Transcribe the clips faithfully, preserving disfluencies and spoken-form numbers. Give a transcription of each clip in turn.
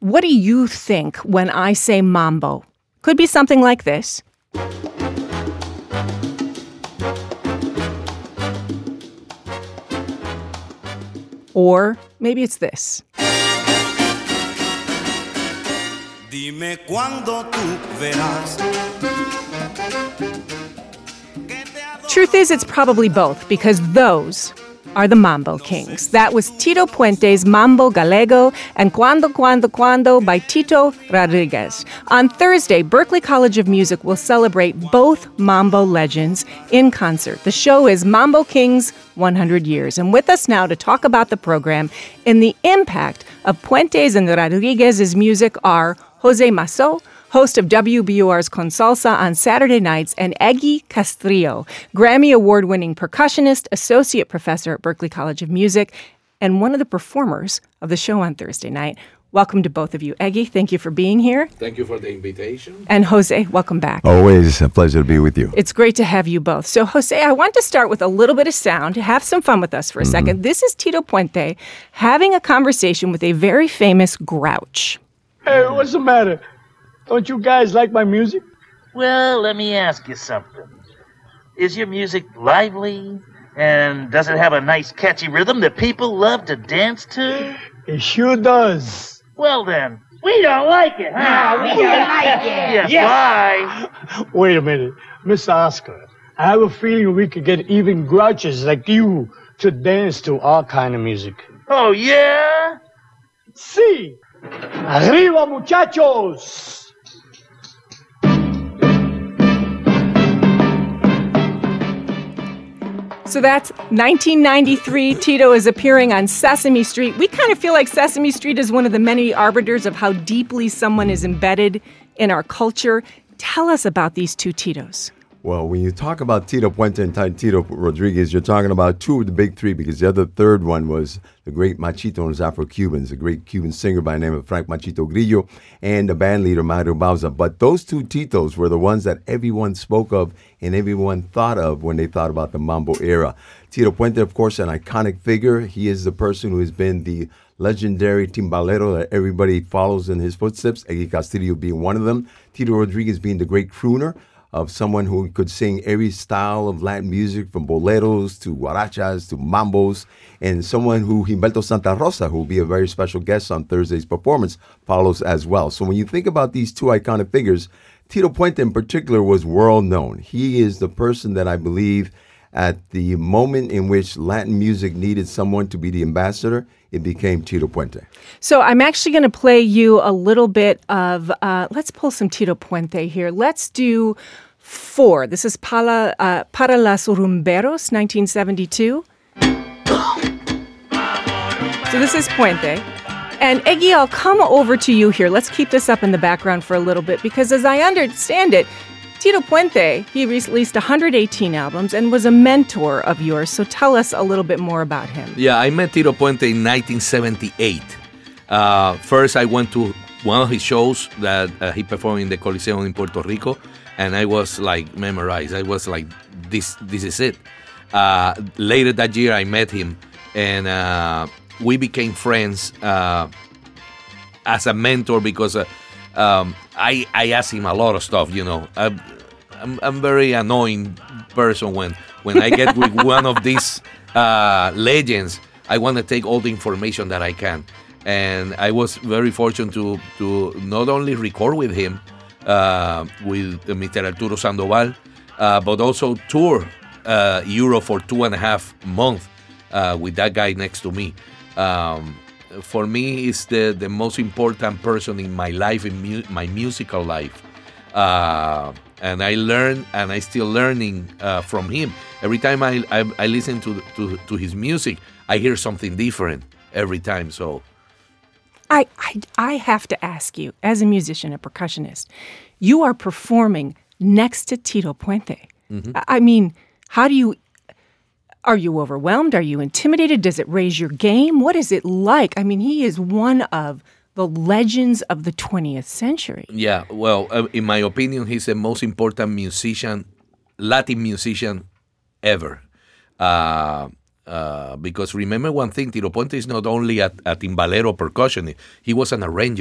What do you think when I say mambo? Could be something like this. Or maybe it's this. Dime cuándo tú verás. Truth is, it's probably both, because those are the Mambo Kings. That was Tito Puente's Mambo Galego and Cuando, Cuando, Cuando by Tito Rodriguez. On Thursday, Berklee College of Music will celebrate both Mambo legends in concert. The show is Mambo Kings one hundred years. And with us now to talk about the program and the impact of Puentes and Rodriguez's music are Jose Masso, host of W B U R's Con Salsa on Saturday nights, and Eggy Castrillo, Grammy Award-winning percussionist, associate professor at Berklee College of Music, and one of the performers of the show on Thursday night. Welcome to both of you. Eggy, thank you for being here. Thank you for the invitation. And Jose, welcome back. Always a pleasure to be with you. It's great to have you both. So, Jose, I want to start with a little bit of sound. Have some fun with us for a mm-hmm. second. This is Tito Puente having a conversation with a very famous grouch. Hey, what's the matter? Don't you guys like my music? Well, let me ask you something. Is your music lively? And does it have a nice catchy rhythm that people love to dance to? It sure does. Well then, we don't like it, huh? No, we don't like it. Yes, yeah. Why? Wait a minute. Mister Oscar, I have a feeling we could get even grouches like you to dance to our kind of music. Oh, yeah? Sí. Arriba, muchachos! So that's nineteen ninety-three. Tito is appearing on Sesame Street. We kind of feel like Sesame Street is one of the many arbiters of how deeply someone is embedded in our culture. Tell us about these two Titos. Well, when you talk about Tito Puente and Tito Rodriguez, you're talking about two of the big three, because the other third one was the great Machito and his Afro-Cubans, a great Cuban singer by the name of Frank Machito Grillo, and the band leader Mario Bauza. But those two Titos were the ones that everyone spoke of and everyone thought of when they thought about the Mambo era. Tito Puente, of course, an iconic figure. He is the person who has been the legendary timbalero that everybody follows in his footsteps, Eggy Castillo being one of them, Tito Rodriguez being the great crooner, of someone who could sing every style of Latin music, from boleros to guarachas to mambos, and someone who Humberto Santa Rosa, who will be a very special guest on Thursday's performance, follows as well. So when you think about these two iconic figures, Tito Puente in particular was world known. He is the person that I believe at the moment in which Latin music needed someone to be the ambassador, it became Tito Puente. So I'm actually going to play you a little bit of, uh, let's pull some Tito Puente here. Let's do four. This is Para, uh, Para las Rumberos, nineteen seventy-two. So this is Puente. And Eggy, I'll come over to you here. Let's keep this up in the background for a little bit, because as I understand it, Tito Puente, he released one hundred eighteen albums and was a mentor of yours. So tell us a little bit more about him. Yeah, I met Tito Puente in nineteen seventy-eight. Uh, first, I went to one of his shows that uh, he performed in the Coliseum in Puerto Rico, and I was like memorized. I was like, this, this is it. Uh, later that year, I met him, and uh, we became friends uh, as a mentor because uh, um, I I asked him a lot of stuff. You know, I, I'm I'm very annoying person when when I get with one of these uh, legends. I want to take all the information that I can, and I was very fortunate to to not only record with him, uh, with Mister Arturo Sandoval, uh, but also tour uh, Europe for two and a half months uh, with that guy next to me. Um, for me, it's the, the most important person in my life, in mu- my musical life. Uh, and I learn, and I still learning uh, from him. Every time I, I, I listen to, to to his music, I hear something different every time. So, I, I I have to ask you, as a musician, a percussionist, you are performing next to Tito Puente. Mm-hmm. I mean, how do you? Are you overwhelmed? Are you intimidated? Does it raise your game? What is it like? I mean, he is one of the legends of the twentieth century. Yeah, well, uh, in my opinion, he's the most important musician, Latin musician ever. Uh, uh, because remember one thing, Tito Puente is not only a, a timbalero percussionist, he was an arranger.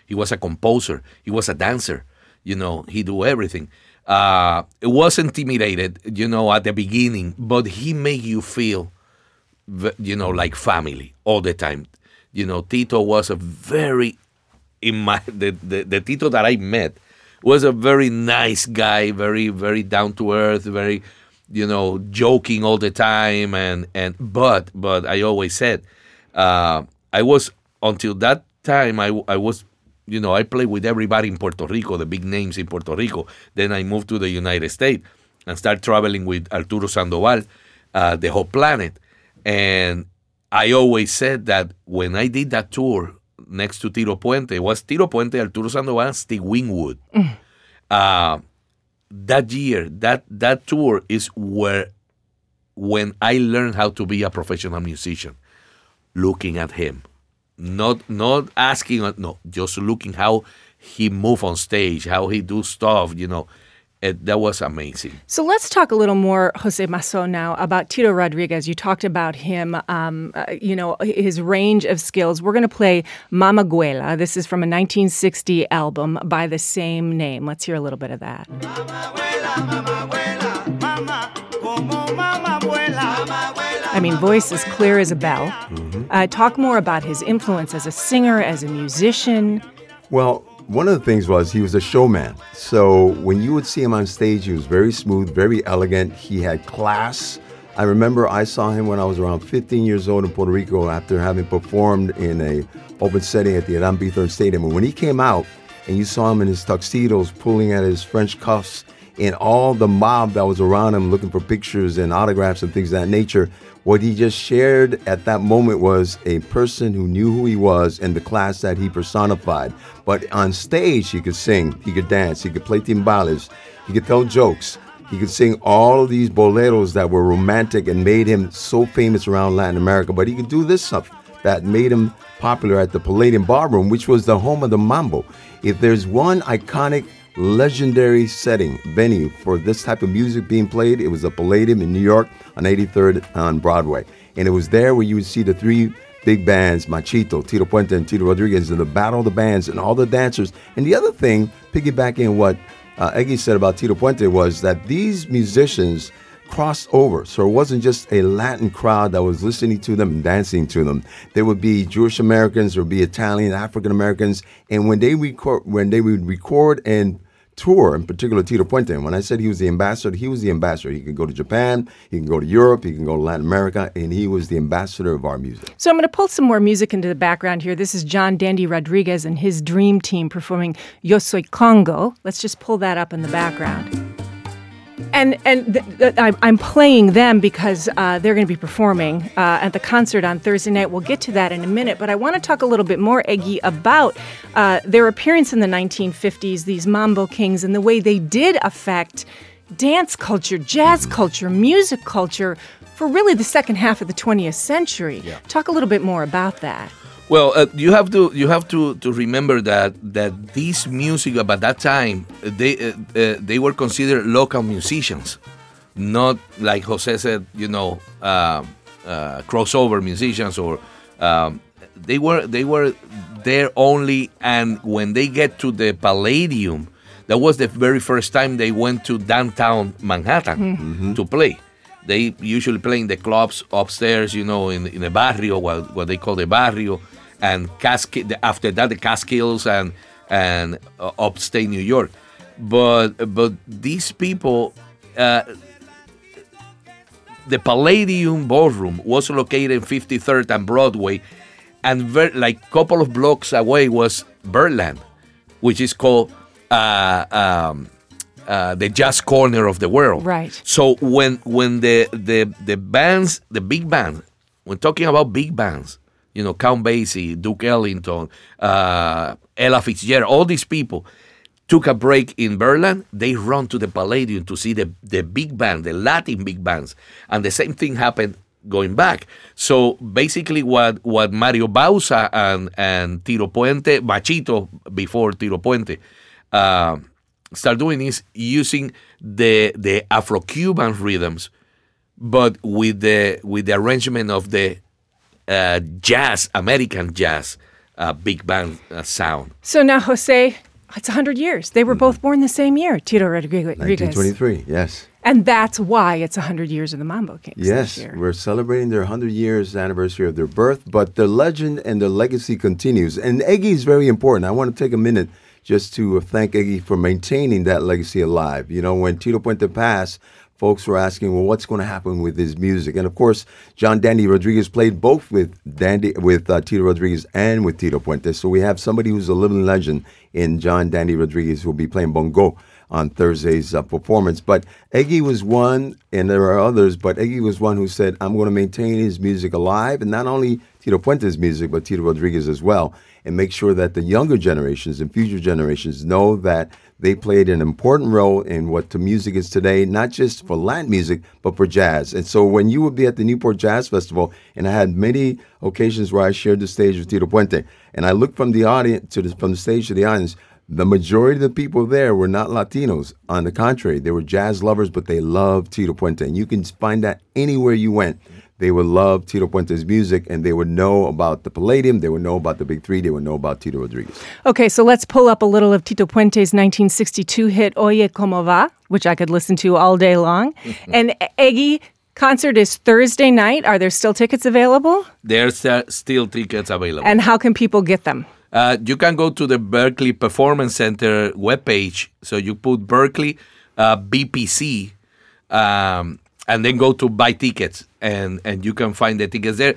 He was a composer. He was a dancer. You know, he do everything. Uh, it was intimidated, you know, at the beginning, but he made you feel, you know, like family all the time. You know, Tito was a very, in my the, the, the Tito that I met was a very nice guy, very, very down to earth, very, you know, joking all the time. And, and but, but I always said, uh, I was, until that time, I, I was, you know, I played with everybody in Puerto Rico, the big names in Puerto Rico. Then I moved to the United States and started traveling with Arturo Sandoval, uh, the whole planet. And I always said that when I did that tour next to Tito Puente, it was Tito Puente, Arturo Sandoval, and Steve Winwood. Mm. Uh, that year, that that tour is where, when I learned how to be a professional musician, looking at him, not not asking, no, just looking how he move on stage, how he do stuff, you know. It, that was amazing. So let's talk a little more, Jose Mazo, now about Tito Rodriguez. You talked about him, um, uh, you know, his range of skills. We're going to play Mamaguela. This is from a nineteen sixty album by the same name. Let's hear a little bit of that. I mean, voice as clear as a bell. Mm-hmm. Uh, talk more about his influence as a singer, as a musician. Well, one of the things was he was a showman. So when you would see him on stage, he was very smooth, very elegant. He had class. I remember I saw him when I was around fifteen years old in Puerto Rico after having performed in a open setting at the Irán Bithorn Stadium. And when he came out and you saw him in his tuxedos pulling at his French cuffs and all the mob that was around him looking for pictures and autographs and things of that nature, what he just shared at that moment was a person who knew who he was and the class that he personified. But on stage, he could sing, he could dance, he could play timbales, he could tell jokes, he could sing all of these boleros that were romantic and made him so famous around Latin America. But he could do this stuff that made him popular at the Palladium Ballroom, which was the home of the mambo. If there's one iconic, legendary setting, venue for this type of music being played, it was the Palladium in New York on eighty-third on Broadway. And it was there where you would see the three big bands, Machito, Tito Puente, and Tito Rodriguez, and the battle of the bands and all the dancers. And the other thing, piggybacking what uh, Eggy said about Tito Puente, was that these musicians crossed over. So it wasn't just a Latin crowd that was listening to them and dancing to them. There would be Jewish Americans, there would be Italian, African Americans. And when they record, when they would record and tour, in particular Tito Puente, and when I said he was the ambassador, he was the ambassador. He could go to Japan, he can go to Europe, he can go to Latin America, and he was the ambassador of our music. So I'm going to pull some more music into the background here. This is John Dandy Rodriguez and his dream team performing Yo Soy Congo. Let's just pull that up in the background. And and th- th- I'm playing them because uh, they're going to be performing uh, at the concert on Thursday night. We'll get to that in a minute. But I want to talk a little bit more, Eggy, about uh, their appearance in the nineteen fifties, these Mambo Kings, and the way they did affect dance culture, jazz culture, music culture for really the second half of the twentieth century. Yeah. Talk a little bit more about that. Well, uh, you have to you have to, to remember that that this music about that time they uh, uh, they were considered local musicians, not like Jose said, you know, uh, uh, crossover musicians, or um, they were they were there only. And when they get to the Palladium, that was the very first time they went to downtown Manhattan mm-hmm. to play. They usually play in the clubs upstairs, you know, in in the barrio, what, what they call the barrio, and Casca- after that the Catskills and and uh, upstate New York. But but these people, uh, the Palladium Ballroom was located in fifty-third and Broadway, and ver- like a couple of blocks away was Birdland, which is called uh, um, uh, the jazz corner of the world. Right. So when when the the the bands, the big bands, when talking about big bands, you know, Count Basie, Duke Ellington, uh, Ella Fitzgerald, all these people took a break in Berlin. They run to the Palladium to see the, the big band, the Latin big bands. And the same thing happened going back. So basically what, what Mario Bauza and, and Tito Puente, Machito before Tito Puente, uh, start doing is using the the Afro-Cuban rhythms, but with the with the arrangement of the uh, jazz, American jazz uh, big band uh, sound. So now, Jose, it's one hundred years. They were both born the same year, Tito Rodriguez. nineteen twenty-three, yes. And that's why it's one hundred years of the Mambo Kings Yes, this year. we're celebrating their one hundred years anniversary of their birth, but the legend and the legacy continues. And Eggy is very important. I want to take a minute just to thank Eggy for maintaining that legacy alive. You know, when Tito Puente passed, folks were asking, well, what's going to happen with his music? And of course, John Dandy Rodriguez played both with Dandy, with uh, Tito Rodriguez and with Tito Puente. So we have somebody who's a living legend in John Dandy Rodriguez who will be playing bongo on Thursday's uh, performance. But Eggy was one, and there are others, but Eggy was one who said, I'm going to maintain his music alive, and not only Tito Puente's music, but Tito Rodriguez as well, and make sure that the younger generations and future generations know that they played an important role in what the music is today, not just for Latin music, but for jazz. And so when you would be at the Newport Jazz Festival, and I had many occasions where I shared the stage with Tito Puente, and I looked from the audience to the, from the stage to the audience, the majority of the people there were not Latinos. On the contrary, they were jazz lovers, but they loved Tito Puente. And you can find that anywhere you went. They would love Tito Puente's music, and they would know about the Palladium, they would know about the Big Three, they would know about Tito Rodriguez. Okay, so let's pull up a little of Tito Puente's nineteen sixty-two hit Oye Como Va, which I could listen to all day long. And Eggy, concert is Thursday night. Are there still tickets available? There's uh, still tickets available. And how can people get them? Uh, you can go to the Berkeley Performance Center webpage. So you put Berkeley uh, B P C, um, and then go to buy tickets, and, and you can find the tickets there.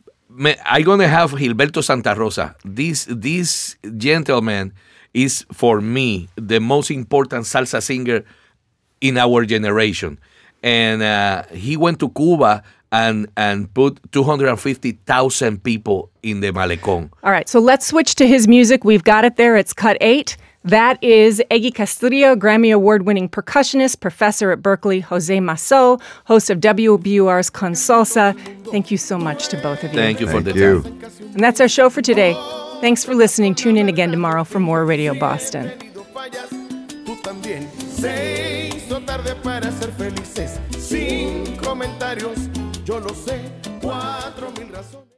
I'm going to have Gilberto Santa Rosa. This, this gentleman is, for me, the most important salsa singer in our generation. And uh, he went to Cuba and and put two hundred fifty thousand people in the Malecón. All right, so let's switch to his music. We've got it there. It's cut eight. That is Eggy Castillo, Grammy Award-winning percussionist, professor at Berkeley, Jose Masso, host of W B U R's Con Salsa. Thank you so much to both of you. Thank you for Thank the you. time. And that's our show for today. Thanks for listening. Tune in again tomorrow for more Radio Boston. Tú también. Se hizo tarde para ser felices, sin comentarios, yo lo sé, cuatro mil razones.